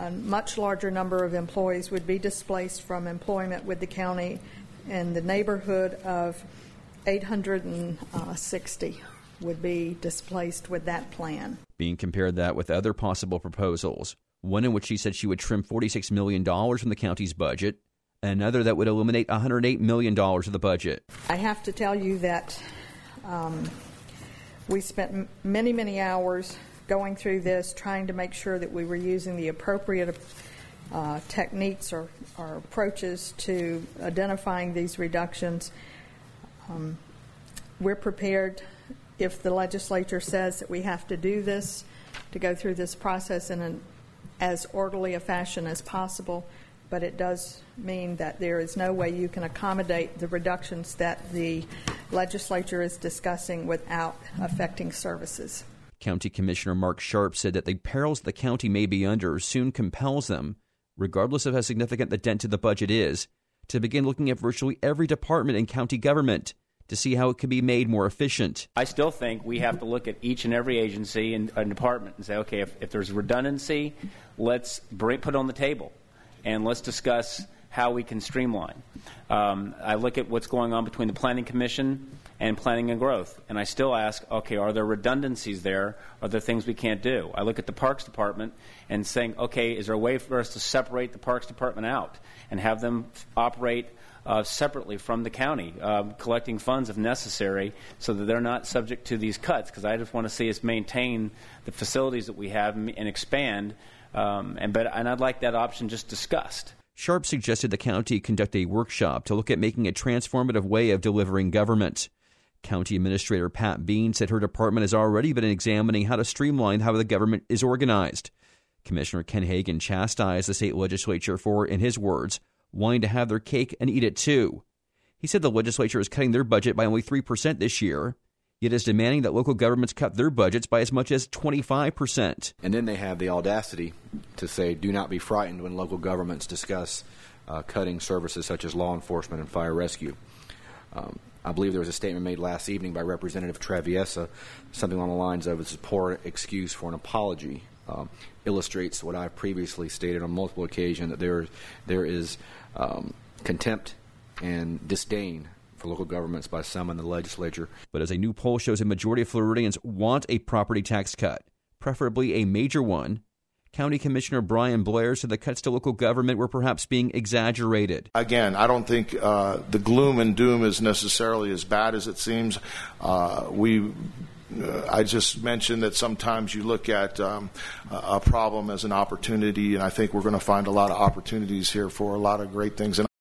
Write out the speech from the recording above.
a much larger number of employees would be displaced from employment with the county in the neighborhood of 860 would be displaced with that plan. Being compared that with other possible proposals, one in which she said she would trim $46 million from the county's budget, another that would eliminate $108 million of the budget. I have to tell you that we spent many hours going through this, trying to make sure that we were using the appropriate techniques or approaches to identifying these reductions. We're prepared, if the legislature says that we have to do this, to go through this process in as orderly a fashion as possible, but it does mean that there is no way you can accommodate the reductions that the legislature is discussing without affecting services. County Commissioner Mark Sharp said that the perils the county may be under soon compels them, regardless of how significant the dent to the budget is, to begin looking at virtually every department in county government to see how it can be made more efficient. I still think we have to look at each and every agency and department and say, okay, if there's redundancy, let's put it on the table, and let's discuss how we can streamline. I look at what's going on between the Planning Commission and Planning and Growth, and I still ask, okay, are there redundancies there? Are there things we can't do? I look at the Parks Department and saying, okay, is there a way for us to separate the Parks Department out and have them operate separately from the county, collecting funds if necessary, so that they're not subject to these cuts? Because I just want to see us maintain the facilities that we have and expand, and I'd like that option just discussed. Sharp suggested the county conduct a workshop to look at making a transformative way of delivering government. County Administrator Pat Bean said her department has already been examining how to streamline how the government is organized. Commissioner Ken Hagan chastised the state legislature for, in his words, wanting to have their cake and eat it too. He said the legislature is cutting their budget by only 3% this year, yet is demanding that local governments cut their budgets by as much as 25%. And then they have the audacity to say, do not be frightened when local governments discuss cutting services such as law enforcement and fire rescue. I believe there was a statement made last evening by Representative Traviesa, something along the lines of, it's a poor excuse for an apology. Illustrates what I've previously stated on multiple occasions, that there is contempt and disdain for local governments by some in the legislature. But as a new poll shows, a majority of Floridians want a property tax cut, preferably a major one. County Commissioner Brian Blair said the cuts to local government were perhaps being exaggerated. Again, I don't think the gloom and doom is necessarily as bad as it seems. I just mentioned that sometimes you look at a problem as an opportunity, and I think we're going to find a lot of opportunities here for a lot of great things.